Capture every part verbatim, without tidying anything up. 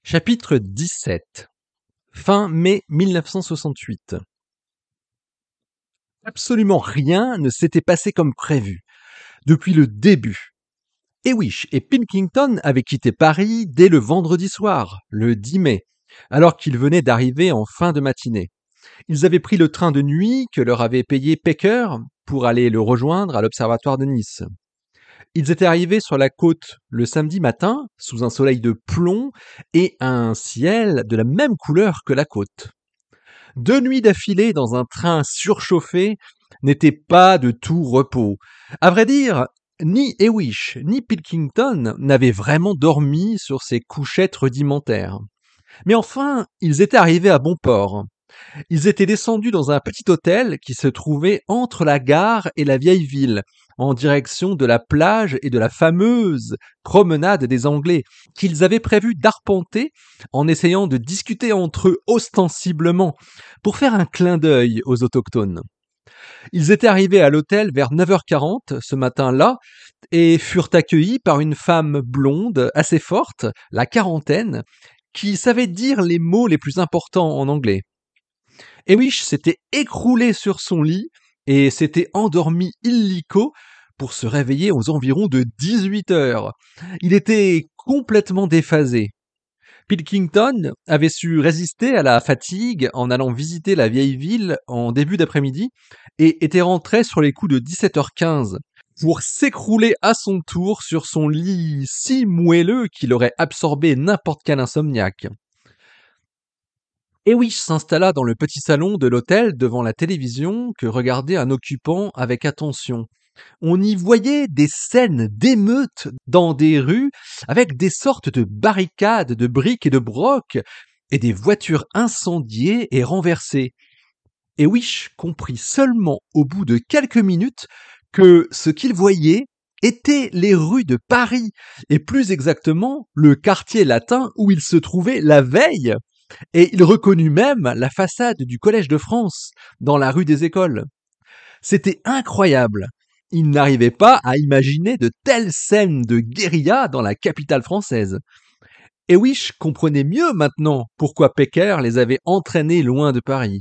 Chapitre dix-sept. Fin mai mille neuf cent soixante-huit. Absolument rien ne s'était passé comme prévu, depuis le début. Hewish et Pilkington avaient quitté Paris dès le vendredi soir, le dix mai, alors qu'ils venaient d'arriver en fin de matinée. Ils avaient pris le train de nuit que leur avait payé Pecker pour aller le rejoindre à l'observatoire de Nice. Ils étaient arrivés sur la côte le samedi matin, sous un soleil de plomb et un ciel de la même couleur que la côte. Deux nuits d'affilée dans un train surchauffé n'étaient pas de tout repos. À vrai dire, ni Hewish ni Pilkington n'avaient vraiment dormi sur ces couchettes rudimentaires. Mais enfin, ils étaient arrivés à bon port. Ils étaient descendus dans un petit hôtel qui se trouvait entre la gare et la vieille ville, en direction de la plage et de la fameuse promenade des Anglais, qu'ils avaient prévu d'arpenter en essayant de discuter entre eux ostensiblement, pour faire un clin d'œil aux autochtones. Ils étaient arrivés à l'hôtel vers neuf heures quarante ce matin-là et furent accueillis par une femme blonde assez forte, la quarantaine, qui savait dire les mots les plus importants en anglais. Hewish s'était écroulé sur son lit et s'était endormi illico pour se réveiller aux environs de dix-huit heures. Il était complètement déphasé. Pilkington avait su résister à la fatigue en allant visiter la vieille ville en début d'après-midi et était rentré sur les coups de dix-sept heures quinze pour s'écrouler à son tour sur son lit si moelleux qu'il aurait absorbé n'importe quel insomniaque. Hewish s'installa dans le petit salon de l'hôtel devant la télévision que regardait un occupant avec attention. On y voyait des scènes d'émeutes dans des rues avec des sortes de barricades de briques et de brocs et des voitures incendiées et renversées. Hewish comprit seulement au bout de quelques minutes que ce qu'il voyait étaient les rues de Paris et plus exactement le quartier latin où il se trouvait la veille. Et il reconnut même la façade du Collège de France, dans la rue des Écoles. C'était incroyable. Il n'arrivait pas à imaginer de telles scènes de guérilla dans la capitale française. Hewish comprenait mieux maintenant pourquoi Pecker les avait entraînés loin de Paris.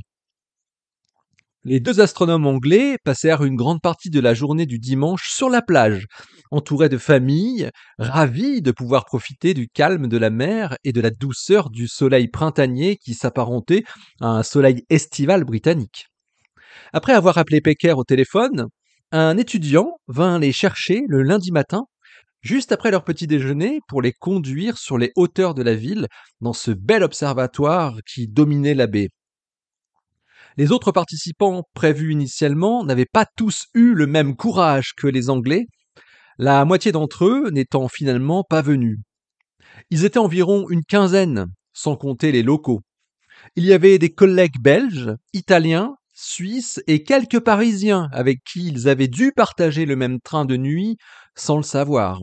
Les deux astronomes anglais passèrent une grande partie de la journée du dimanche sur la plage, entourés de familles, ravis de pouvoir profiter du calme de la mer et de la douceur du soleil printanier qui s'apparentait à un soleil estival britannique. Après avoir appelé Pecker au téléphone, un étudiant vint les chercher le lundi matin, juste après leur petit déjeuner, pour les conduire sur les hauteurs de la ville dans ce bel observatoire qui dominait la baie. Les autres participants prévus initialement n'avaient pas tous eu le même courage que les Anglais, la moitié d'entre eux n'étant finalement pas venus. Ils étaient environ une quinzaine, sans compter les locaux. Il y avait des collègues belges, italiens, suisses et quelques Parisiens avec qui ils avaient dû partager le même train de nuit sans le savoir.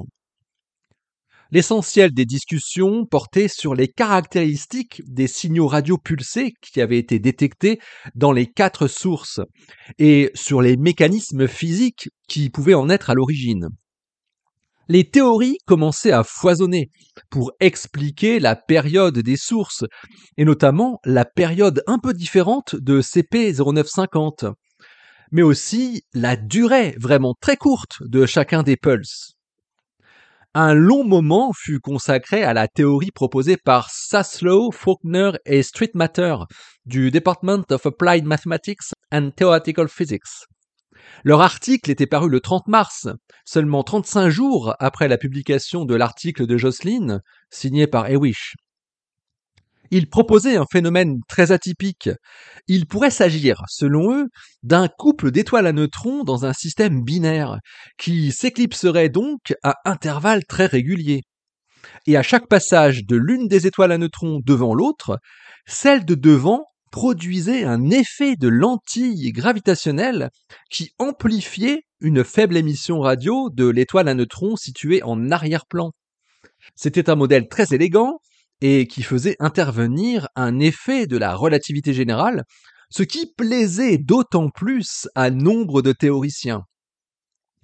L'essentiel des discussions portait sur les caractéristiques des signaux radio pulsés qui avaient été détectés dans les quatre sources et sur les mécanismes physiques qui pouvaient en être à l'origine. Les théories commençaient à foisonner pour expliquer la période des sources et notamment la période un peu différente de C P zéro neuf cinquante, mais aussi la durée vraiment très courte de chacun des pulses. Un long moment fut consacré à la théorie proposée par Saslow, Faulkner et Streetmatter du Department of Applied Mathematics and Theoretical Physics. Leur article était paru le trente mars, seulement trente-cinq jours après la publication de l'article de Jocelyn, signé par Hewish. Ils proposaient un phénomène très atypique. Il pourrait s'agir, selon eux, d'un couple d'étoiles à neutrons dans un système binaire, qui s'éclipserait donc à intervalles très réguliers. Et à chaque passage de l'une des étoiles à neutrons devant l'autre, celle de devant produisait un effet de lentille gravitationnelle qui amplifiait une faible émission radio de l'étoile à neutrons située en arrière-plan. C'était un modèle très élégant, et qui faisait intervenir un effet de la relativité générale, ce qui plaisait d'autant plus à nombre de théoriciens.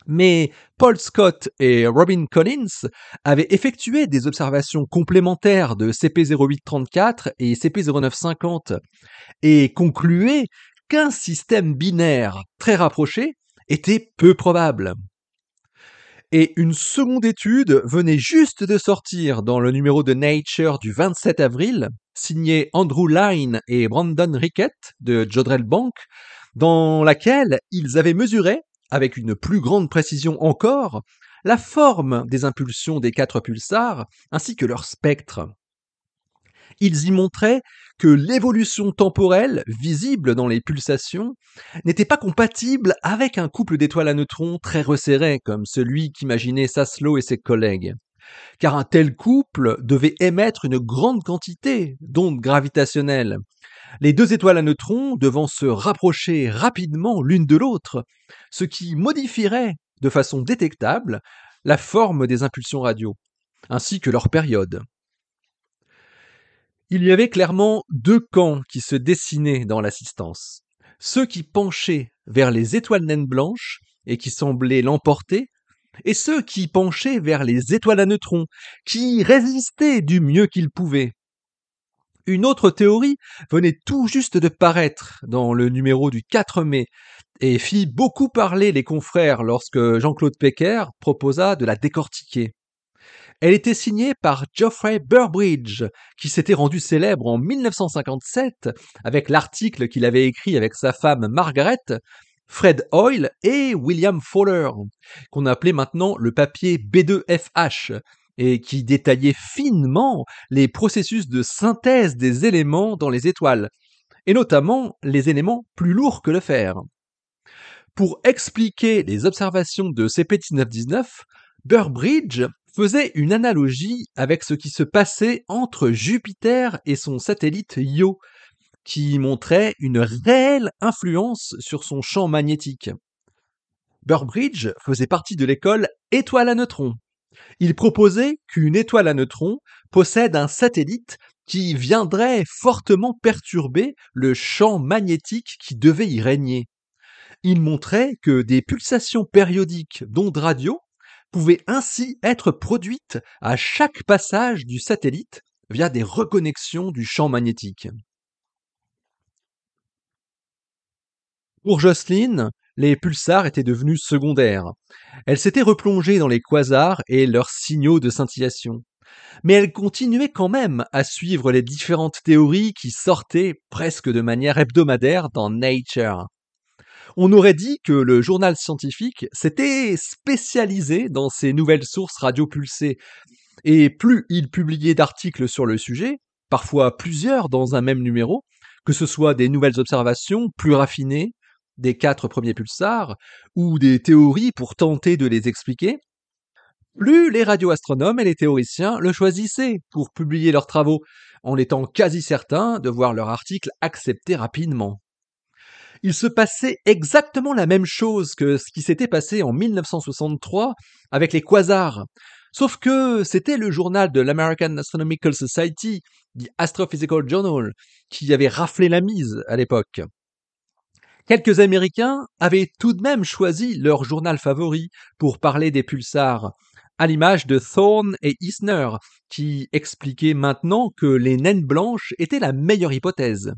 Mais Paul Scott et Robin Collins avaient effectué des observations complémentaires de C P zéro huit trente-quatre et C P zéro neuf cinquante et concluaient qu'un système binaire très rapproché était peu probable. Et une seconde étude venait juste de sortir dans le numéro de Nature du vingt-sept avril, signé Andrew Lyne et Brandon Rickett de Jodrell Bank, dans laquelle ils avaient mesuré, avec une plus grande précision encore, la forme des impulsions des quatre pulsars ainsi que leur spectre. Ils y montraient que l'évolution temporelle visible dans les pulsations n'était pas compatible avec un couple d'étoiles à neutrons très resserré comme celui qu'imaginaient Saslow et ses collègues. Car un tel couple devait émettre une grande quantité d'ondes gravitationnelles, les deux étoiles à neutrons devant se rapprocher rapidement l'une de l'autre, ce qui modifierait de façon détectable la forme des impulsions radio, ainsi que leur période. Il y avait clairement deux camps qui se dessinaient dans l'assistance. Ceux qui penchaient vers les étoiles naines blanches et qui semblaient l'emporter, et ceux qui penchaient vers les étoiles à neutrons, qui résistaient du mieux qu'ils pouvaient. Une autre théorie venait tout juste de paraître dans le numéro du quatre mai et fit beaucoup parler les confrères lorsque Jean-Claude Pecker proposa de la décortiquer. Elle était signée par Geoffrey Burbridge, qui s'était rendu célèbre en mille neuf cent cinquante-sept avec l'article qu'il avait écrit avec sa femme Margaret, Fred Hoyle et William Fowler, qu'on appelait maintenant le papier B deux F H, et qui détaillait finement les processus de synthèse des éléments dans les étoiles, et notamment les éléments plus lourds que le fer. Pour expliquer les observations de C P dix-neuf dix-neuf, Burbridge faisait une analogie avec ce qui se passait entre Jupiter et son satellite Io, qui montrait une réelle influence sur son champ magnétique. Burbridge faisait partie de l'école étoile à neutrons. Il proposait qu'une étoile à neutrons possède un satellite qui viendrait fortement perturber le champ magnétique qui devait y régner. Il montrait que des pulsations périodiques d'ondes radio pouvaient ainsi être produites à chaque passage du satellite via des reconnexions du champ magnétique. Pour Jocelyne, les pulsars étaient devenus secondaires. Elle s'était replongée dans les quasars et leurs signaux de scintillation. Mais elle continuait quand même à suivre les différentes théories qui sortaient presque de manière hebdomadaire dans Nature. On aurait dit que le journal scientifique s'était spécialisé dans ces nouvelles sources radiopulsées, et plus il publiait d'articles sur le sujet, parfois plusieurs dans un même numéro, que ce soit des nouvelles observations plus raffinées, des quatre premiers pulsars, ou des théories pour tenter de les expliquer, plus les radioastronomes et les théoriciens le choisissaient pour publier leurs travaux, en étant quasi certains de voir leurs articles acceptés rapidement. Il se passait exactement la même chose que ce qui s'était passé en mille neuf cent soixante-trois avec les quasars, sauf que c'était le journal de l'American Astronomical Society, The Astrophysical Journal, qui avait raflé la mise à l'époque. Quelques Américains avaient tout de même choisi leur journal favori pour parler des pulsars, à l'image de Thorne et Eisner, qui expliquaient maintenant que les naines blanches étaient la meilleure hypothèse.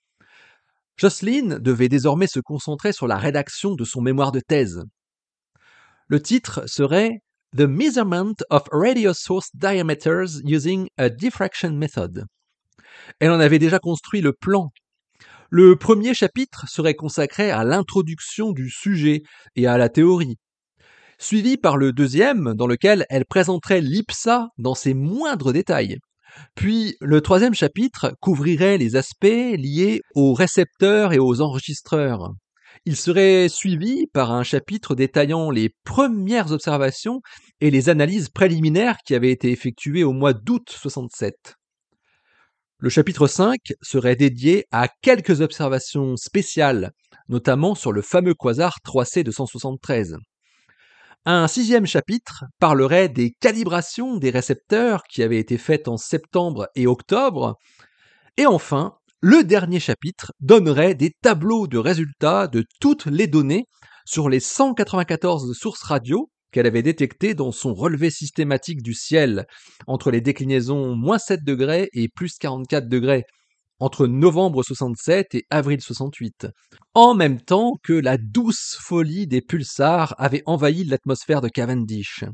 Jocelyne devait désormais se concentrer sur la rédaction de son mémoire de thèse. Le titre serait « The Measurement of Radio Source Diameters Using a Diffraction Method ». Elle en avait déjà construit le plan. Le premier chapitre serait consacré à l'introduction du sujet et à la théorie, suivi par le deuxième dans lequel elle présenterait l'I P S A dans ses moindres détails. Puis le troisième chapitre couvrirait les aspects liés aux récepteurs et aux enregistreurs. Il serait suivi par un chapitre détaillant les premières observations et les analyses préliminaires qui avaient été effectuées au mois d'août soixante-sept. Le chapitre cinq serait dédié à quelques observations spéciales, notamment sur le fameux quasar trois C deux cent soixante-treize. Un sixième chapitre parlerait des calibrations des récepteurs qui avaient été faites en septembre et octobre. Et enfin, le dernier chapitre donnerait des tableaux de résultats de toutes les données sur les cent quatre-vingt-quatorze sources radio qu'elle avait détectées dans son relevé systématique du ciel, entre les déclinaisons moins sept degrés et plus quarante-quatre degrés, entre novembre soixante-sept et avril soixante-huit, en même temps que la douce folie des pulsars avait envahi l'atmosphère de Cavendish.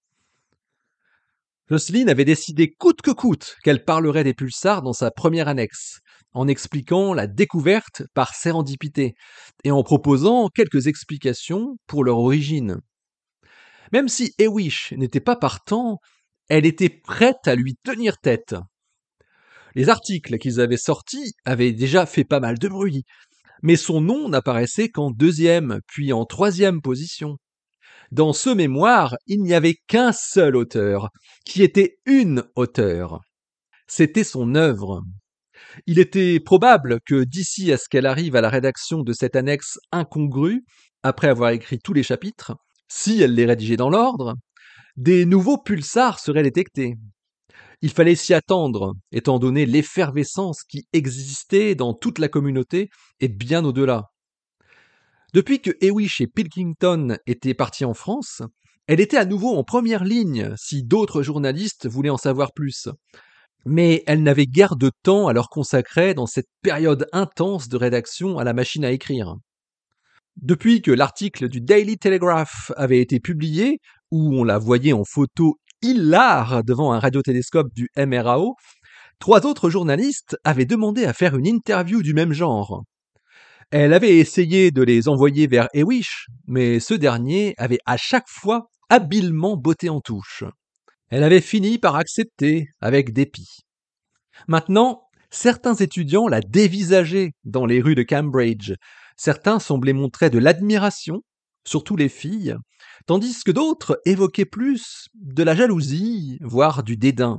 Jocelyne avait décidé coûte que coûte qu'elle parlerait des pulsars dans sa première annexe, en expliquant la découverte par sérendipité et en proposant quelques explications pour leur origine. Même si Hewish n'était pas partant, elle était prête à lui tenir tête. Les articles qu'ils avaient sortis avaient déjà fait pas mal de bruit, mais son nom n'apparaissait qu'en deuxième, puis en troisième position. Dans ce mémoire, il n'y avait qu'un seul auteur, qui était une auteure. C'était son œuvre. Il était probable que d'ici à ce qu'elle arrive à la rédaction de cette annexe incongrue, après avoir écrit tous les chapitres, si elle les rédigeait dans l'ordre, des nouveaux pulsars seraient détectés. Il fallait s'y attendre, étant donné l'effervescence qui existait dans toute la communauté et bien au-delà. Depuis que Hewish et Pilkington étaient partis en France, elle était à nouveau en première ligne si d'autres journalistes voulaient en savoir plus. Mais elle n'avait guère de temps à leur consacrer dans cette période intense de rédaction à la machine à écrire. Depuis que l'article du Daily Telegraph avait été publié, où on la voyait en photo hilare devant un radiotélescope du M R A O, trois autres journalistes avaient demandé à faire une interview du même genre. Elle avait essayé de les envoyer vers Hewish, mais ce dernier avait à chaque fois habilement botté en touche. Elle avait fini par accepter avec dépit. Maintenant, certains étudiants la dévisageaient dans les rues de Cambridge. Certains semblaient montrer de l'admiration, surtout les filles, tandis que d'autres évoquaient plus de la jalousie, voire du dédain.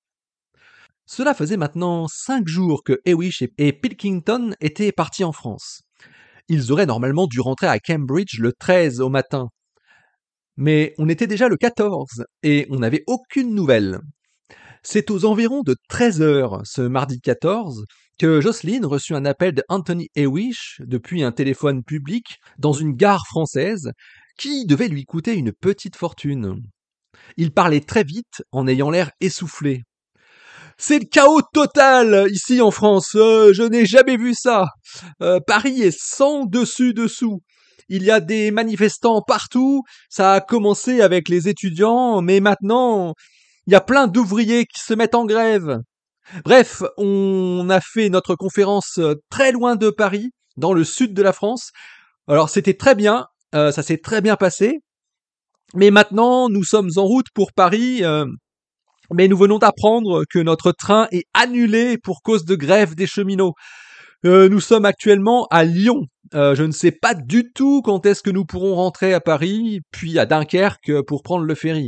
Cela faisait maintenant cinq jours que Hewish et Pilkington étaient partis en France. Ils auraient normalement dû rentrer à Cambridge le treize au matin. Mais on était déjà le quatorze et on n'avait aucune nouvelle. C'est aux environs de treize heures, ce mardi quatorze, que Jocelyne reçut un appel de Anthony Hewish depuis un téléphone public dans une gare française qui devait lui coûter une petite fortune. Il parlait très vite en ayant l'air essoufflé. C'est le chaos total ici en France, euh, je n'ai jamais vu ça. Euh, Paris est sans dessus-dessous. Il y a des manifestants partout, ça a commencé avec les étudiants, mais maintenant, il y a plein d'ouvriers qui se mettent en grève. Bref, on a fait notre conférence très loin de Paris, dans le sud de la France. Alors c'était très bien, euh, ça s'est très bien passé, mais maintenant nous sommes en route pour Paris, euh, mais nous venons d'apprendre que notre train est annulé pour cause de grève des cheminots. Euh, nous sommes actuellement à Lyon. Euh, je ne sais pas du tout quand est-ce que nous pourrons rentrer à Paris, puis à Dunkerque pour prendre le ferry.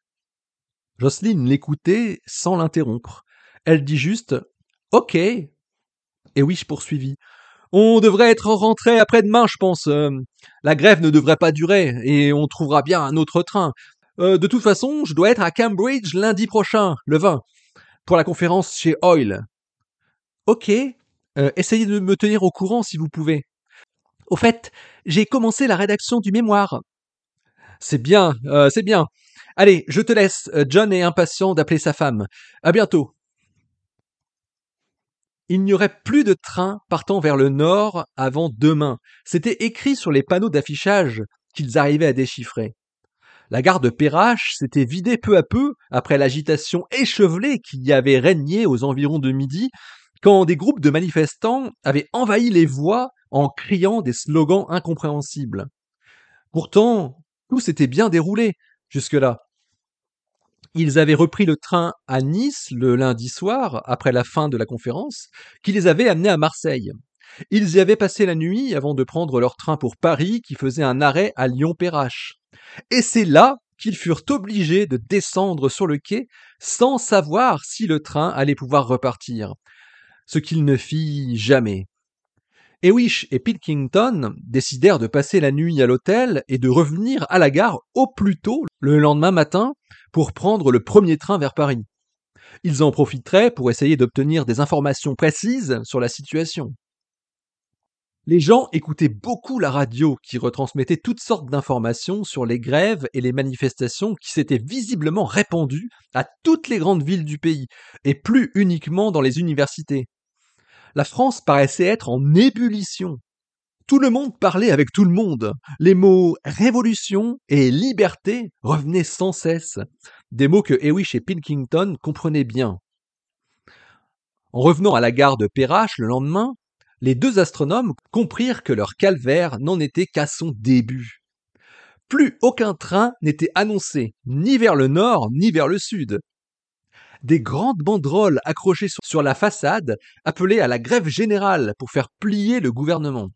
Jocelyne l'écoutait sans l'interrompre. Elle dit juste « Ok ». Et oui, je poursuivis. « On devrait être rentré après-demain, je pense. Euh, la grève ne devrait pas durer et on trouvera bien un autre train. Euh, de toute façon, je dois être à Cambridge lundi prochain, le vingt, pour la conférence chez Hoyle. »« Ok, euh, essayez de me tenir au courant si vous pouvez. Au fait, j'ai commencé la rédaction du mémoire. »« C'est bien, euh, c'est bien. Allez, je te laisse. John est impatient d'appeler sa femme. À bientôt. » Il n'y aurait plus de train partant vers le nord avant demain. C'était écrit sur les panneaux d'affichage qu'ils arrivaient à déchiffrer. La gare de Perrache s'était vidée peu à peu après l'agitation échevelée qui y avait régné aux environs de midi, quand des groupes de manifestants avaient envahi les voies en criant des slogans incompréhensibles. Pourtant, tout s'était bien déroulé jusque-là. Ils avaient repris le train à Nice le lundi soir, après la fin de la conférence, qui les avait amenés à Marseille. Ils y avaient passé la nuit avant de prendre leur train pour Paris, qui faisait un arrêt à Lyon-Perrache. Et c'est là qu'ils furent obligés de descendre sur le quai sans savoir si le train allait pouvoir repartir, ce qu'il ne fit jamais. Hewish et Pilkington décidèrent de passer la nuit à l'hôtel et de revenir à la gare au plus tôt le lendemain matin pour prendre le premier train vers Paris. Ils en profiteraient pour essayer d'obtenir des informations précises sur la situation. Les gens écoutaient beaucoup la radio qui retransmettait toutes sortes d'informations sur les grèves et les manifestations qui s'étaient visiblement répandues à toutes les grandes villes du pays, et plus uniquement dans les universités. La France paraissait être en ébullition. Tout le monde parlait avec tout le monde. Les mots révolution et liberté revenaient sans cesse. Des mots que Hewish et Pilkington comprenaient bien. En revenant à la gare de Perrache le lendemain, les deux astronomes comprirent que leur calvaire n'en était qu'à son début. Plus aucun train n'était annoncé, ni vers le nord, ni vers le sud. Des grandes banderoles accrochées sur la façade appelaient à la grève générale pour faire plier le gouvernement.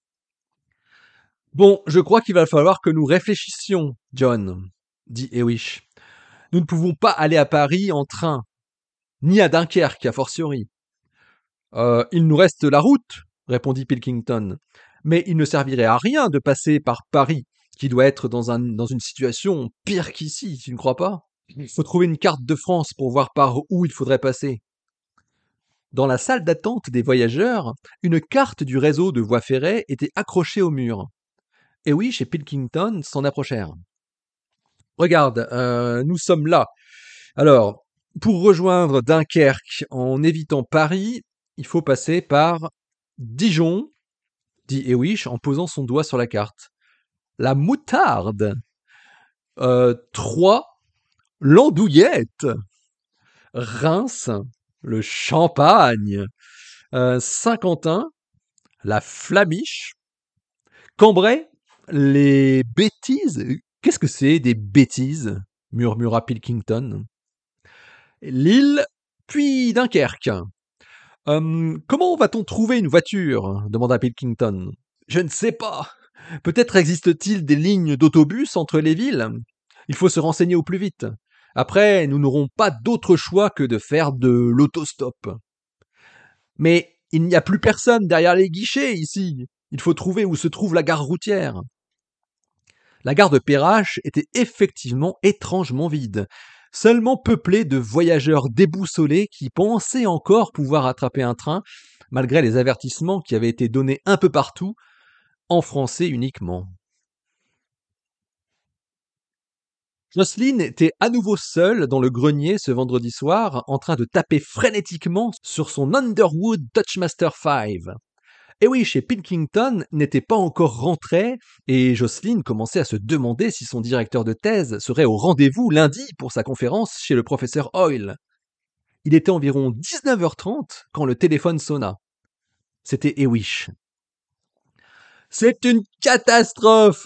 « Bon, je crois qu'il va falloir que nous réfléchissions, John, » dit Hewish. « Nous ne pouvons pas aller à Paris en train, ni à Dunkerque, a fortiori. »« Euh, il nous reste la route, » répondit Pilkington. « Mais il ne servirait à rien de passer par Paris, qui doit être dans, un, dans une situation pire qu'ici, tu ne crois pas ? Il faut trouver une carte de France pour voir par où il faudrait passer. » Dans la salle d'attente des voyageurs, une carte du réseau de voies ferrées était accrochée au mur. Hewish et Pilkington s'en approchèrent. « Regarde, euh, nous sommes là. Alors, pour rejoindre Dunkerque en évitant Paris, il faut passer par Dijon, dit Hewish en posant son doigt sur la carte. La moutarde. Euh, Troyes, l'andouillette. Reims, le champagne. Euh, Saint-Quentin, la flamiche. Cambrai, les bêtises. Qu'est-ce que c'est, des bêtises ? Murmura Pilkington. Lille, puis Dunkerque. Euh, comment va-t-on trouver une voiture ? Demanda Pilkington. Je ne sais pas. Peut-être existe-t-il des lignes d'autobus entre les villes ? Il faut se renseigner au plus vite. Après, nous n'aurons pas d'autre choix que de faire de l'autostop. Mais il n'y a plus personne derrière les guichets ici. Il faut trouver où se trouve la gare routière. La gare de Perrache était effectivement étrangement vide, seulement peuplée de voyageurs déboussolés qui pensaient encore pouvoir attraper un train, malgré les avertissements qui avaient été donnés un peu partout, en français uniquement. Jocelyne était à nouveau seule dans le grenier ce vendredi soir, en train de taper frénétiquement sur son Underwood Touchmaster cinq. Hewish et Pilkington n'étaient pas encore rentrés et Jocelyne commençait à se demander si son directeur de thèse serait au rendez-vous lundi pour sa conférence chez le professeur Hoyle. Il était environ dix-neuf heures trente quand le téléphone sonna. C'était Hewish. « C'est une catastrophe !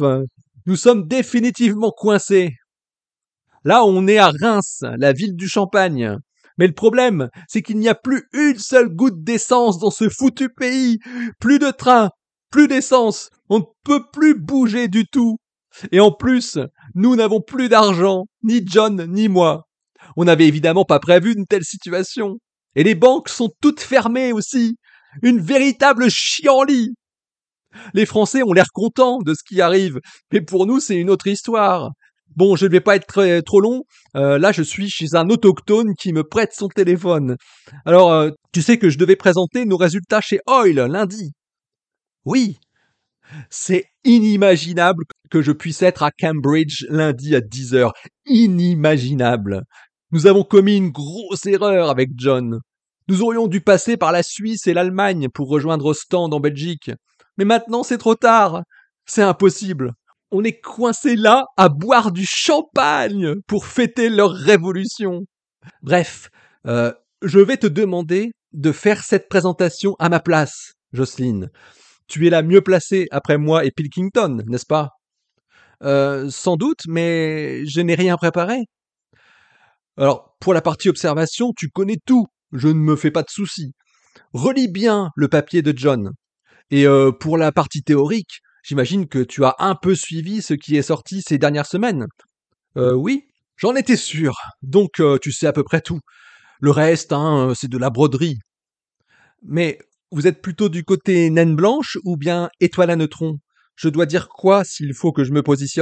Nous sommes définitivement coincés. Là, on est à Reims, la ville du Champagne. Mais le problème, c'est qu'il n'y a plus une seule goutte d'essence dans ce foutu pays. Plus de train, plus d'essence. On ne peut plus bouger du tout. Et en plus, nous n'avons plus d'argent, ni John, ni moi. On n'avait évidemment pas prévu une telle situation. Et les banques sont toutes fermées aussi. Une véritable chienlit. Les Français ont l'air contents de ce qui arrive. Mais pour nous, c'est une autre histoire. Bon, je ne vais pas être très, trop long. Euh, là, je suis chez un autochtone qui me prête son téléphone. Alors, euh, tu sais que je devais présenter nos résultats chez Hoyle lundi. Oui, c'est inimaginable que je puisse être à Cambridge lundi à dix heures. Inimaginable. Nous avons commis une grosse erreur avec John. Nous aurions dû passer par la Suisse et l'Allemagne pour rejoindre Ostende en Belgique. Mais maintenant, c'est trop tard. C'est impossible. On est coincés là à boire du champagne pour fêter leur révolution. Bref, euh, je vais te demander de faire cette présentation à ma place, Jocelyne. Tu es la mieux placée après moi et Pilkington, n'est-ce pas ? euh, Sans doute, mais je n'ai rien préparé. Alors, pour la partie observation, tu connais tout. Je ne me fais pas de soucis. Relis bien le papier de John. Et euh, pour la partie théorique, j'imagine que tu as un peu suivi ce qui est sorti ces dernières semaines. Euh, oui, j'en étais sûr. Donc, euh, tu sais à peu près tout. Le reste, hein, c'est de la broderie. Mais vous êtes plutôt du côté naine blanche ou bien étoile à neutrons ? Je dois dire quoi s'il faut que je me positionne ?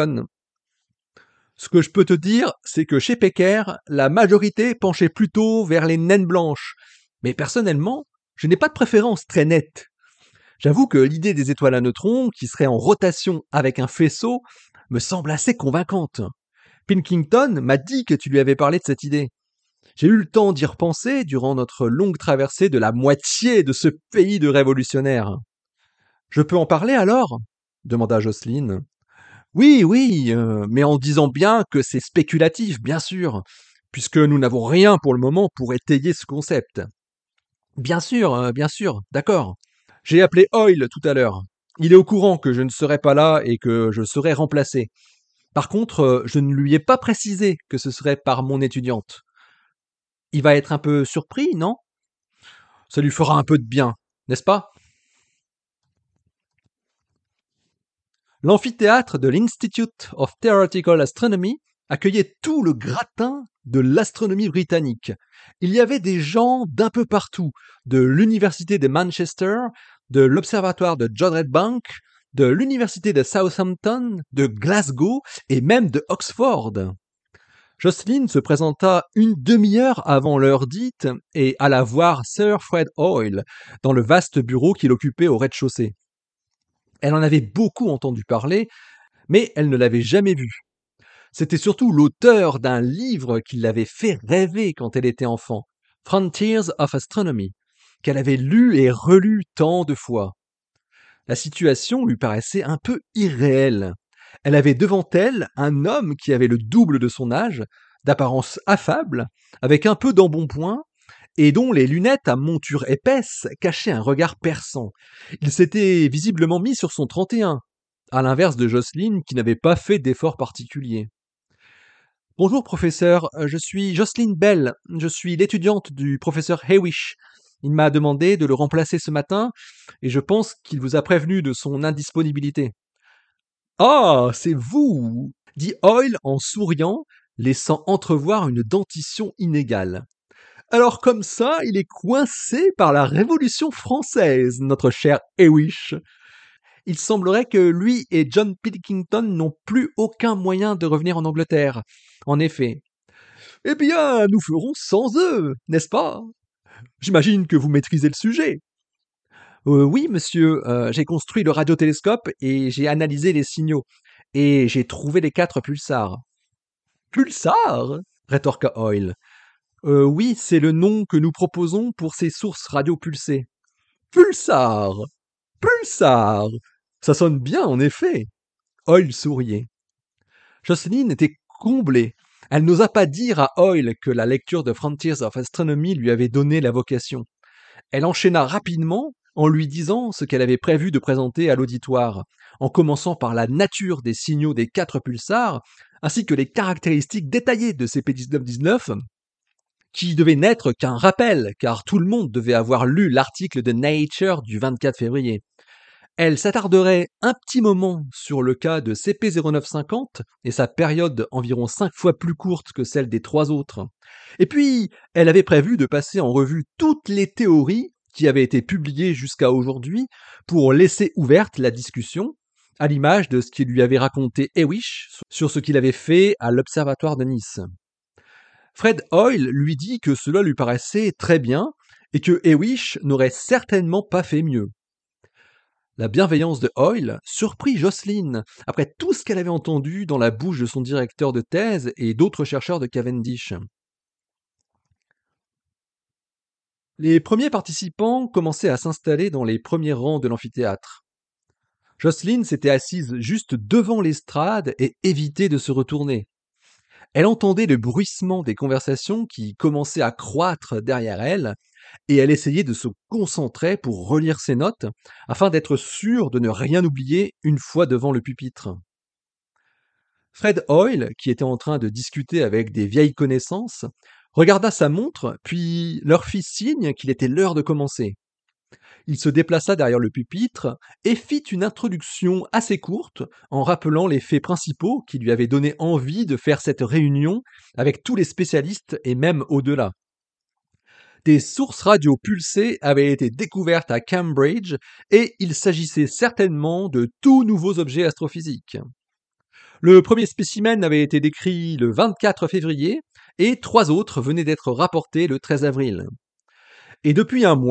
Ce que je peux te dire, c'est que chez Pecker, la majorité penchait plutôt vers les naines blanches. Mais personnellement, je n'ai pas de préférence très nette. J'avoue que l'idée des étoiles à neutrons, qui seraient en rotation avec un faisceau, me semble assez convaincante. Pilkington m'a dit que tu lui avais parlé de cette idée. J'ai eu le temps d'y repenser durant notre longue traversée de la moitié de ce pays de révolutionnaires. Je peux en parler alors demanda Jocelyne. Oui, oui, euh, mais en disant bien que c'est spéculatif, bien sûr, puisque nous n'avons rien pour le moment pour étayer ce concept. Bien sûr, euh, bien sûr, d'accord. J'ai appelé Hoyle tout à l'heure. Il est au courant que je ne serai pas là et que je serai remplacé. Par contre, euh, je ne lui ai pas précisé que ce serait par mon étudiante. Il va être un peu surpris, non? Ça lui fera un peu de bien, n'est-ce pas? L'amphithéâtre de l'Institute of Theoretical Astronomy accueillait tout le gratin de l'astronomie britannique. Il y avait des gens d'un peu partout, de l'université de Manchester, de l'observatoire de Jodrell Bank, de l'université de Southampton, de Glasgow et même de Oxford. Jocelyne se présenta une demi-heure avant l'heure dite et alla voir Sir Fred Hoyle dans le vaste bureau qu'il occupait au rez-de-chaussée. Elle en avait beaucoup entendu parler, mais elle ne l'avait jamais vu. C'était surtout l'auteur d'un livre qui l'avait fait rêver quand elle était enfant, Frontiers of Astronomy, qu'elle avait lu et relu tant de fois. La situation lui paraissait un peu irréelle. Elle avait devant elle un homme qui avait le double de son âge, d'apparence affable, avec un peu d'embonpoint, et dont les lunettes à monture épaisse cachaient un regard perçant. Il s'était visiblement mis sur son trente et un, à l'inverse de Jocelyne qui n'avait pas fait d'effort particulier. Bonjour professeur, euh, je suis Jocelyne Bell, je suis l'étudiante du professeur Hewish. Il m'a demandé de le remplacer ce matin et je pense qu'il vous a prévenu de son indisponibilité. Ah, c'est vous, dit Hoyle en souriant, laissant entrevoir une dentition inégale. Alors comme ça, il est coincé par la Révolution française, notre cher Hewish. Il semblerait que lui et John Pilkington n'ont plus aucun moyen de revenir en Angleterre. En effet. Eh bien, nous ferons sans eux, n'est-ce pas? J'imagine que vous maîtrisez le sujet. Euh, oui, monsieur, euh, j'ai construit le radiotélescope et j'ai analysé les signaux. Et j'ai trouvé les quatre pulsars. Pulsars? Rétorqua Hoyle. Euh, oui, c'est le nom que nous proposons pour ces sources radiopulsées. Pulsars! Pulsars! Ça sonne bien, en effet. Hoyle souriait. Jocelyne était comblée. Elle n'osa pas dire à Hoyle que la lecture de Frontiers of Astronomy lui avait donné la vocation. Elle enchaîna rapidement en lui disant ce qu'elle avait prévu de présenter à l'auditoire, en commençant par la nature des signaux des quatre pulsars, ainsi que les caractéristiques détaillées de ces P dix-neuf dix-neuf, qui devait n'être qu'un rappel, car tout le monde devait avoir lu l'article de Nature du vingt-quatre février. Elle s'attarderait un petit moment sur le cas de C P zéro neuf cinquante et sa période environ cinq fois plus courte que celle des trois autres. Et puis, elle avait prévu de passer en revue toutes les théories qui avaient été publiées jusqu'à aujourd'hui pour laisser ouverte la discussion, à l'image de ce qu'il lui avait raconté Hewish sur ce qu'il avait fait à l'Observatoire de Nice. Fred Hoyle lui dit que cela lui paraissait très bien et que Hewish n'aurait certainement pas fait mieux. La bienveillance de Hoyle surprit Jocelyne, après tout ce qu'elle avait entendu dans la bouche de son directeur de thèse et d'autres chercheurs de Cavendish. Les premiers participants commençaient à s'installer dans les premiers rangs de l'amphithéâtre. Jocelyne s'était assise juste devant l'estrade et évitait de se retourner. Elle entendait le bruissement des conversations qui commençaient à croître derrière elle, et elle essayait de se concentrer pour relire ses notes, afin d'être sûre de ne rien oublier une fois devant le pupitre. Fred Hoyle, qui était en train de discuter avec des vieilles connaissances, regarda sa montre, puis leur fit signe qu'il était l'heure de commencer. Il se déplaça derrière le pupitre et fit une introduction assez courte en rappelant les faits principaux qui lui avaient donné envie de faire cette réunion avec tous les spécialistes et même au-delà. Des sources radio pulsées avaient été découvertes à Cambridge et il s'agissait certainement de tout nouveaux objets astrophysiques. Le premier spécimen avait été décrit le vingt-quatre février et trois autres venaient d'être rapportés le treize avril. Et depuis un mois,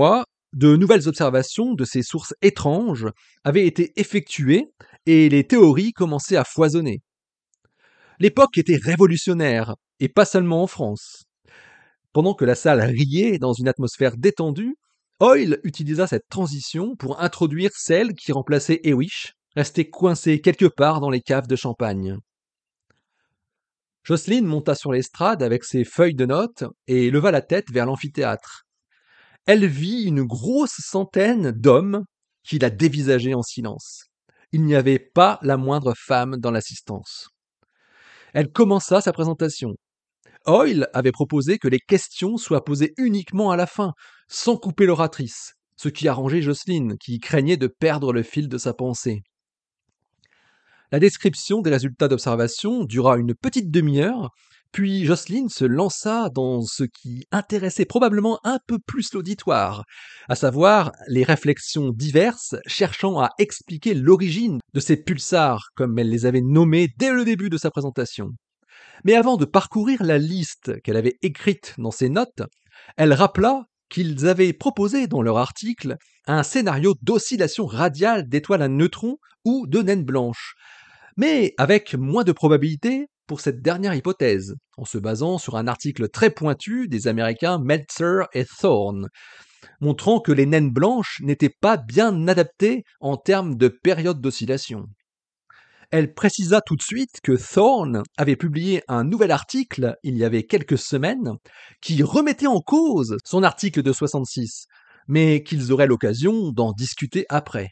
de nouvelles observations de ces sources étranges avaient été effectuées et les théories commençaient à foisonner. L'époque était révolutionnaire, et pas seulement en France. Pendant que la salle riait dans une atmosphère détendue, Hoyle utilisa cette transition pour introduire celle qui remplaçait Hewish, resté coincé quelque part dans les caves de champagne. Jocelyne monta sur l'estrade avec ses feuilles de notes et leva la tête vers l'amphithéâtre. Elle vit une grosse centaine d'hommes qui la dévisageaient en silence. Il n'y avait pas la moindre femme dans l'assistance. Elle commença sa présentation. Hoyle avait proposé que les questions soient posées uniquement à la fin, sans couper l'oratrice, ce qui arrangeait Jocelyne, qui craignait de perdre le fil de sa pensée. La description des résultats d'observation dura une petite demi-heure, puis Jocelyne se lança dans ce qui intéressait probablement un peu plus l'auditoire, à savoir les réflexions diverses cherchant à expliquer l'origine de ces pulsars, comme elle les avait nommés dès le début de sa présentation. Mais avant de parcourir la liste qu'elle avait écrite dans ses notes, elle rappela qu'ils avaient proposé dans leur article un scénario d'oscillation radiale d'étoiles à neutrons ou de naines blanches, mais avec moins de probabilité pour cette dernière hypothèse, en se basant sur un article très pointu des Américains Meltzer et Thorne, montrant que les naines blanches n'étaient pas bien adaptées en termes de période d'oscillation. Elle précisa tout de suite que Thorne avait publié un nouvel article il y avait quelques semaines qui remettait en cause son article de soixante-six, mais qu'ils auraient l'occasion d'en discuter après.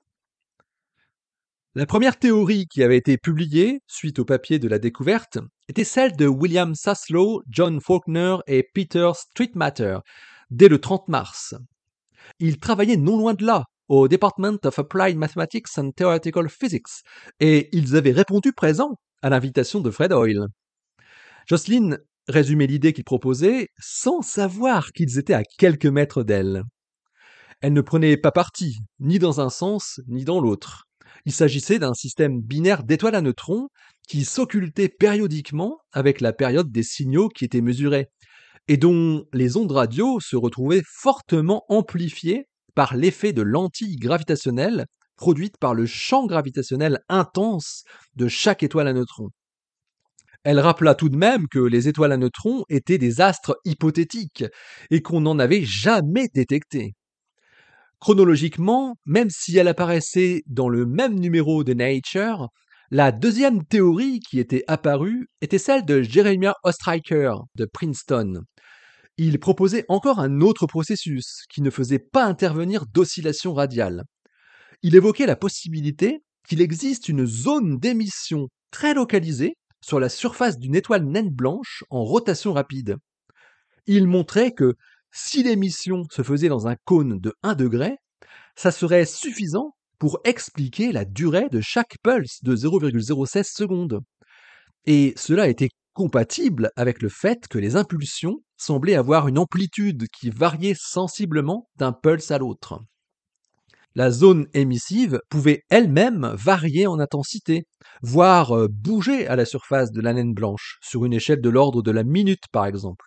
La première théorie qui avait été publiée suite au papier de la découverte était celle de William Saslow, John Faulkner et Peter Streetmatter, dès le trente mars. Ils travaillaient non loin de là, au Department of Applied Mathematics and Theoretical Physics, et ils avaient répondu présents à l'invitation de Fred Hoyle. Jocelyne résumait l'idée qu'ils proposaient sans savoir qu'ils étaient à quelques mètres d'elle. Elle ne prenait pas parti, ni dans un sens, ni dans l'autre. Il s'agissait d'un système binaire d'étoiles à neutrons qui s'occultait périodiquement avec la période des signaux qui étaient mesurés, et dont les ondes radio se retrouvaient fortement amplifiées par l'effet de lentilles gravitationnelles produites par le champ gravitationnel intense de chaque étoile à neutrons. Elle rappela tout de même que les étoiles à neutrons étaient des astres hypothétiques et qu'on n'en avait jamais détecté. Chronologiquement, même si elle apparaissait dans le même numéro de Nature, la deuxième théorie qui était apparue était celle de Jeremiah Oestreicher de Princeton. Il proposait encore un autre processus qui ne faisait pas intervenir d'oscillation radiale. Il évoquait la possibilité qu'il existe une zone d'émission très localisée sur la surface d'une étoile naine blanche en rotation rapide. Il montrait que si l'émission se faisait dans un cône de un degré, ça serait suffisant pour expliquer la durée de chaque pulse de zéro virgule zéro seize secondes. Et cela était compatible avec le fait que les impulsions semblaient avoir une amplitude qui variait sensiblement d'un pulse à l'autre. La zone émissive pouvait elle-même varier en intensité, voire bouger à la surface de la naine blanche, sur une échelle de l'ordre de la minute par exemple.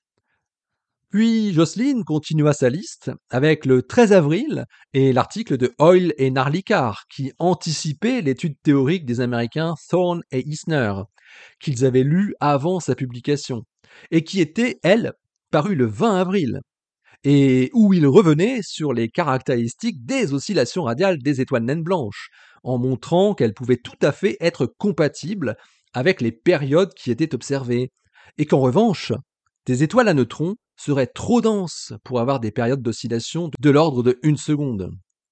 Puis Jocelyne continua sa liste avec le treize avril et l'article de Hoyle et Narlikar qui anticipait l'étude théorique des Américains Thorne et Eisner, qu'ils avaient lu avant sa publication, et qui était, elle, parue le vingt avril, et où il revenait sur les caractéristiques des oscillations radiales des étoiles naines blanches, en montrant qu'elles pouvaient tout à fait être compatibles avec les périodes qui étaient observées, et qu'en revanche, des étoiles à neutrons seraient trop denses pour avoir des périodes d'oscillation de l'ordre de une seconde.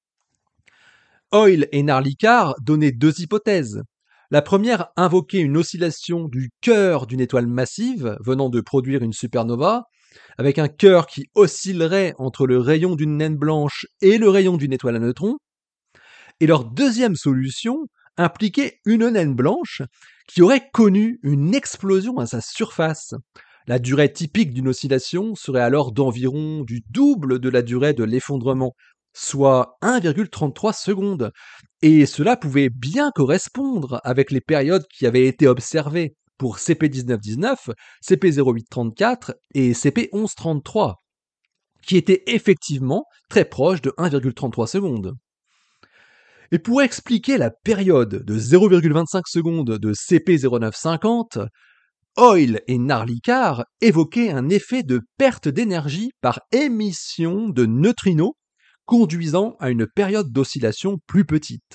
Hoyle et Narlikar donnaient deux hypothèses. La première invoquait une oscillation du cœur d'une étoile massive venant de produire une supernova, avec un cœur qui oscillerait entre le rayon d'une naine blanche et le rayon d'une étoile à neutrons. Et leur deuxième solution impliquait une naine blanche qui aurait connu une explosion à sa surface. La durée typique d'une oscillation serait alors d'environ du double de la durée de l'effondrement, soit un virgule trente-trois secondes. Et cela pouvait bien correspondre avec les périodes qui avaient été observées pour C P dix-neuf dix-neuf, C P zéro huit trente-quatre et C P onze trente-trois. qui était effectivement très proche de un virgule trente-trois secondes. Et pour expliquer la période de zéro virgule vingt-cinq secondes de C P zéro neuf cinquante, Hoyle et Narlikar évoquaient un effet de perte d'énergie par émission de neutrinos conduisant à une période d'oscillation plus petite.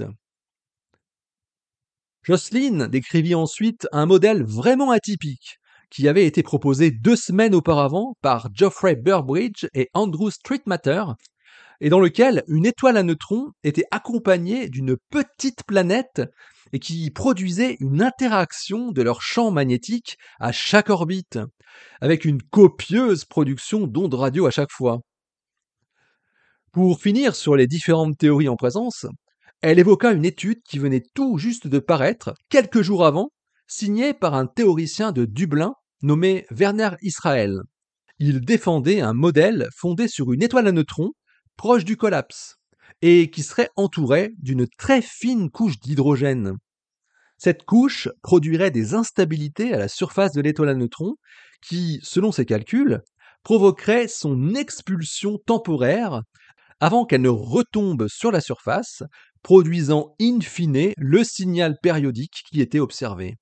Jocelyn décrivit ensuite un modèle vraiment atypique qui avait été proposé deux semaines auparavant par Geoffrey Burbridge et Andrew Streetmatter, et dans lequel une étoile à neutrons était accompagnée d'une petite planète et qui produisait une interaction de leur champ magnétique à chaque orbite, avec une copieuse production d'ondes radio à chaque fois. Pour finir sur les différentes théories en présence, elle évoqua une étude qui venait tout juste de paraître, quelques jours avant, signée par un théoricien de Dublin nommé Werner Israel. Il défendait un modèle fondé sur une étoile à neutrons proche du collapse, et qui serait entourée d'une très fine couche d'hydrogène. Cette couche produirait des instabilités à la surface de l'étoile à neutrons qui, selon ses calculs, provoqueraient son expulsion temporaire avant qu'elle ne retombe sur la surface, produisant in fine le signal périodique qui était observé.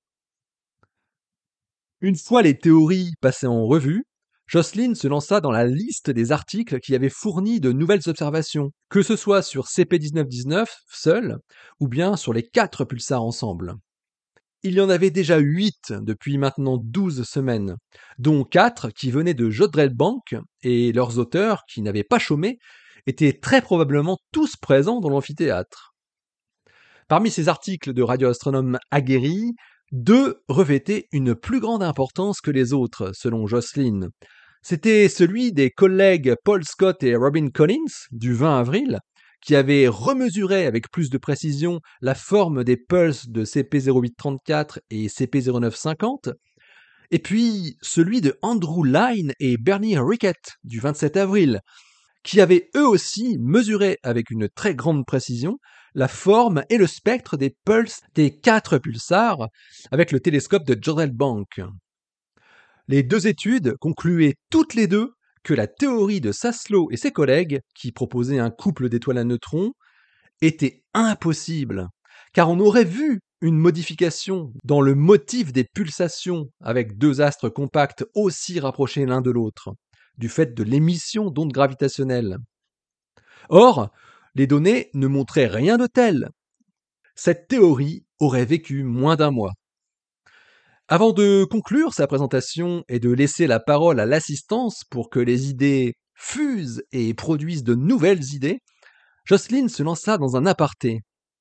Une fois les théories passées en revue, Jocelyn se lança dans la liste des articles qui avaient fourni de nouvelles observations, que ce soit sur C P dix-neuf dix-neuf seul, ou bien sur les quatre pulsars ensemble. Il y en avait déjà huit depuis maintenant douze semaines, dont quatre qui venaient de Jodrell Bank, et leurs auteurs, qui n'avaient pas chômé, étaient très probablement tous présents dans l'amphithéâtre. Parmi ces articles de radioastronomes aguerris, deux revêtaient une plus grande importance que les autres, selon Jocelyn. C'était celui des collègues Paul Scott et Robin Collins, du vingt avril, qui avaient remesuré avec plus de précision la forme des pulses de C P zéro huit trente-quatre et C P zéro neuf cinquante, et puis celui de Andrew Lyne et Bernie Rickett, du vingt-sept avril, qui avaient eux aussi mesuré avec une très grande précision la forme et le spectre des pulses des quatre pulsars avec le télescope de Jodrell Bank. Les deux études concluaient toutes les deux que la théorie de Saslow et ses collègues, qui proposaient un couple d'étoiles à neutrons, était impossible, car on aurait vu une modification dans le motif des pulsations avec deux astres compacts aussi rapprochés l'un de l'autre, du fait de l'émission d'ondes gravitationnelles. Or, les données ne montraient rien de tel. Cette théorie aurait vécu moins d'un mois. Avant de conclure sa présentation et de laisser la parole à l'assistance pour que les idées fusent et produisent de nouvelles idées, Jocelyn se lança dans un aparté.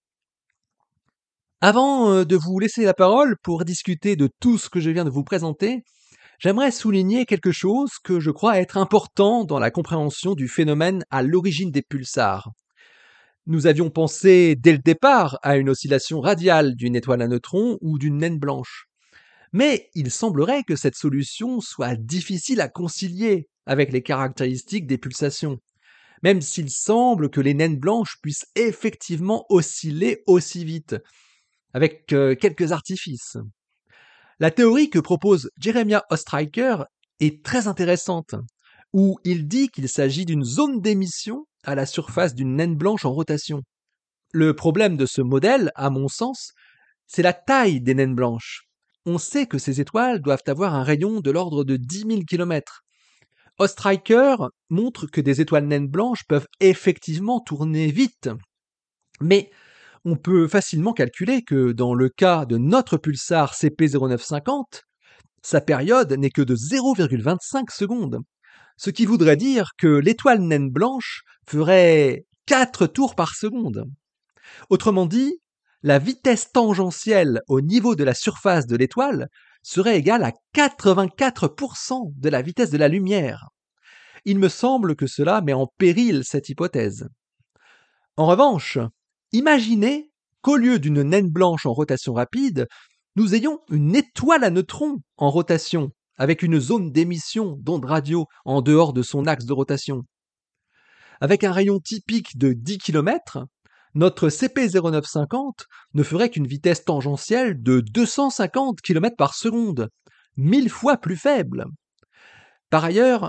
Avant de vous laisser la parole pour discuter de tout ce que je viens de vous présenter, j'aimerais souligner quelque chose que je crois être important dans la compréhension du phénomène à l'origine des pulsars. Nous avions pensé dès le départ à une oscillation radiale d'une étoile à neutrons ou d'une naine blanche. Mais il semblerait que cette solution soit difficile à concilier avec les caractéristiques des pulsations, même s'il semble que les naines blanches puissent effectivement osciller aussi vite, avec euh, quelques artifices. La théorie que propose Jeremiah Ostriker est très intéressante, où il dit qu'il s'agit d'une zone d'émission à la surface d'une naine blanche en rotation. Le problème de ce modèle, à mon sens, c'est la taille des naines blanches. On sait que ces étoiles doivent avoir un rayon de l'ordre de dix mille kilomètres. Ostriker montre que des étoiles naines blanches peuvent effectivement tourner vite, mais on peut facilement calculer que dans le cas de notre pulsar C P zéro neuf cinquante, sa période n'est que de zéro virgule vingt-cinq secondes, ce qui voudrait dire que l'étoile naine blanche ferait quatre tours par seconde. Autrement dit, la vitesse tangentielle au niveau de la surface de l'étoile serait égale à quatre-vingt-quatre pour cent de la vitesse de la lumière. Il me semble que cela met en péril cette hypothèse. En revanche, imaginez qu'au lieu d'une naine blanche en rotation rapide, nous ayons une étoile à neutrons en rotation, avec une zone d'émission d'ondes radio en dehors de son axe de rotation. Avec un rayon typique de dix kilomètres, notre C P zéro neuf cinquante ne ferait qu'une vitesse tangentielle de deux cent cinquante kilomètres par seconde, mille fois plus faible. Par ailleurs,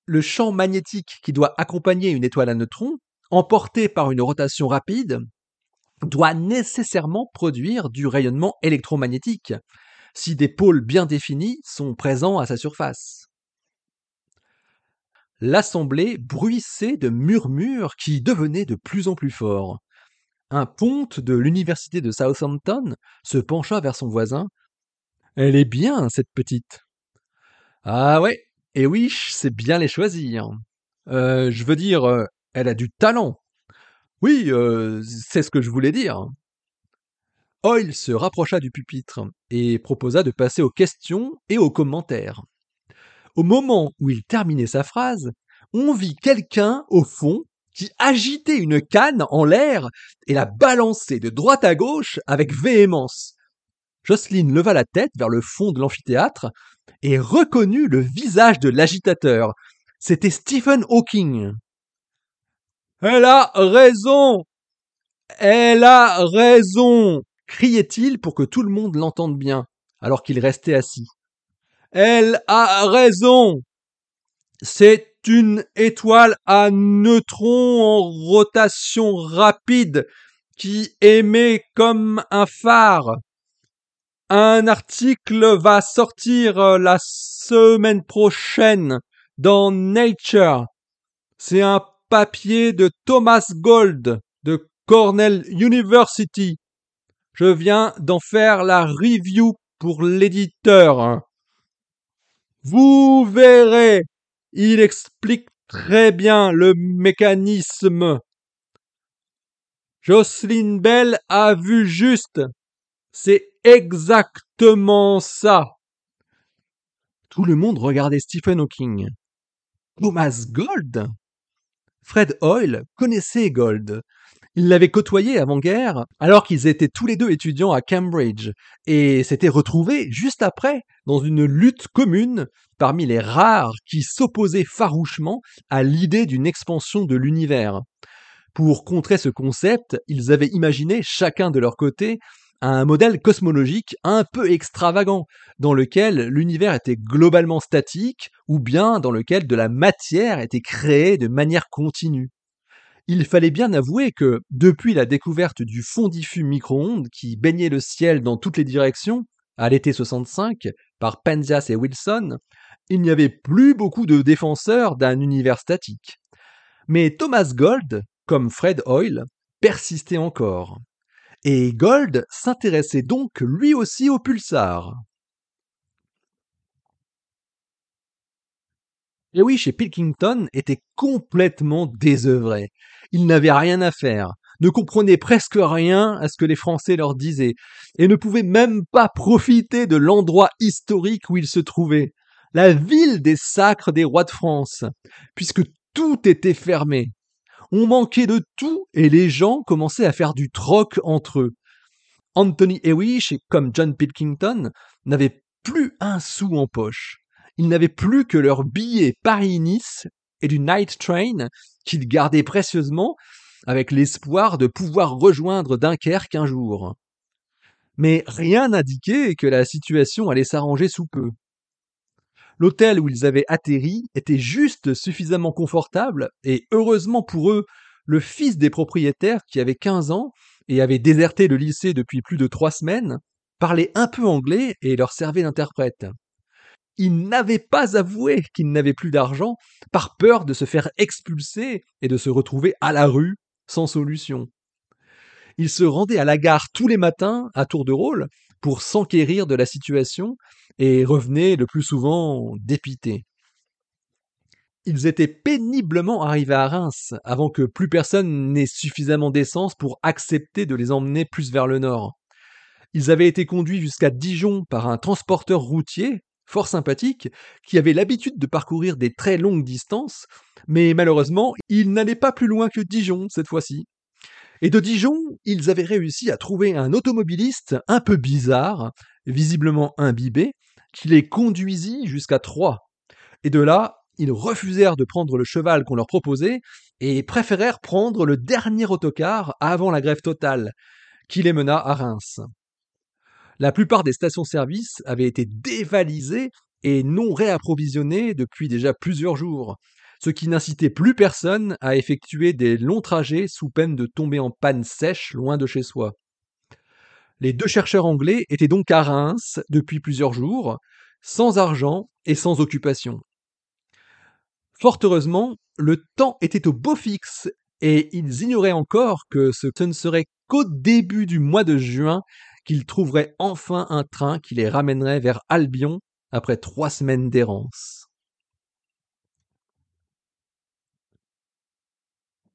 Le champ magnétique qui doit accompagner une étoile à neutrons, emporté par une rotation rapide, doit nécessairement produire du rayonnement électromagnétique, si des pôles bien définis sont présents à sa surface. L'assemblée bruissait de murmures qui devenaient de plus en plus forts. Un ponte de l'université de Southampton se pencha vers son voisin. « Elle est bien, cette petite. »« Ah ouais, et oui, c'est bien les choisir. Euh, je veux dire, euh, elle a du talent. »« Oui, euh, c'est ce que je voulais dire. » Hoyle se rapprocha du pupitre et proposa de passer aux questions et aux commentaires. Au moment où il terminait sa phrase, on vit quelqu'un au fond qui agitait une canne en l'air et la balançait de droite à gauche avec véhémence. Jocelyne leva la tête vers le fond de l'amphithéâtre et reconnut le visage de l'agitateur. C'était Stephen Hawking. « Elle a raison ! Elle a raison !» criait-il pour que tout le monde l'entende bien, alors qu'il restait assis. « Elle a raison ! C'est une étoile à neutrons en rotation rapide qui émet comme un phare. Un article va sortir la semaine prochaine dans Nature. C'est un papier de Thomas Gold de Cornell University. Je viens d'en faire la review pour l'éditeur. Vous verrez, il explique très bien le mécanisme. Jocelyn Bell a vu juste. C'est exactement ça. Tout le monde regardait Stephen Hawking. Thomas Gold ? Fred Hoyle connaissait Gold. Il l'avait côtoyé avant-guerre, alors qu'ils étaient tous les deux étudiants à Cambridge, et s'étaient retrouvés juste après dans une lutte commune parmi les rares qui s'opposaient farouchement à l'idée d'une expansion de l'univers. Pour contrer ce concept, ils avaient imaginé, chacun de leur côté, un modèle cosmologique un peu extravagant, dans lequel l'univers était globalement statique, ou bien dans lequel de la matière était créée de manière continue. Il fallait bien avouer que, depuis la découverte du fond diffus micro-ondes qui baignait le ciel dans toutes les directions, à l'été soixante-cinq, par Penzias et Wilson, il n'y avait plus beaucoup de défenseurs d'un univers statique. Mais Thomas Gold, comme Fred Hoyle, persistait encore. Et Gold s'intéressait donc lui aussi aux pulsars. Et oui, chez Pilkington était complètement désœuvré. Ils n'avaient rien à faire, ne comprenaient presque rien à ce que les Français leur disaient, et ne pouvaient même pas profiter de l'endroit historique où ils se trouvaient, la ville des sacres des rois de France, puisque tout était fermé. On manquait de tout et les gens commençaient à faire du troc entre eux. Anthony Hewish, comme John Pilkington, n'avaient plus un sou en poche. Ils n'avaient plus que leur billet Paris-Nice et du night train qu'ils gardaient précieusement avec l'espoir de pouvoir rejoindre Dunkerque un jour. Mais rien n'indiquait que la situation allait s'arranger sous peu. L'hôtel où ils avaient atterri était juste suffisamment confortable et heureusement pour eux, le fils des propriétaires qui avait quinze ans et avait déserté le lycée depuis plus de trois semaines parlait un peu anglais et leur servait d'interprète. Il n'avait pas avoué qu'il n'avait plus d'argent par peur de se faire expulser et de se retrouver à la rue sans solution. Il se rendait à la gare tous les matins à tour de rôle pour s'enquérir de la situation et revenait le plus souvent dépité. Ils étaient péniblement arrivés à Reims avant que plus personne n'ait suffisamment d'essence pour accepter de les emmener plus vers le nord. Ils avaient été conduits jusqu'à Dijon par un transporteur routier, fort sympathique, qui avait l'habitude de parcourir des très longues distances, mais malheureusement, il n'allait pas plus loin que Dijon cette fois-ci. Et de Dijon, ils avaient réussi à trouver un automobiliste un peu bizarre, visiblement imbibé, qui les conduisit jusqu'à Troyes. Et de là, ils refusèrent de prendre le cheval qu'on leur proposait et préférèrent prendre le dernier autocar avant la grève totale, qui les mena à Reims. La plupart des stations-service avaient été dévalisées et non réapprovisionnées depuis déjà plusieurs jours. ce qui n'incitait plus personne à effectuer des longs trajets sous peine de tomber en panne sèche loin de chez soi. Les deux chercheurs anglais étaient donc à Reims depuis plusieurs jours, sans argent et sans occupation. Fort heureusement, le temps était au beau fixe et ils ignoraient encore que ce ne serait qu'au début du mois de juin qu'ils trouveraient enfin un train qui les ramènerait vers Albion après trois semaines d'errance.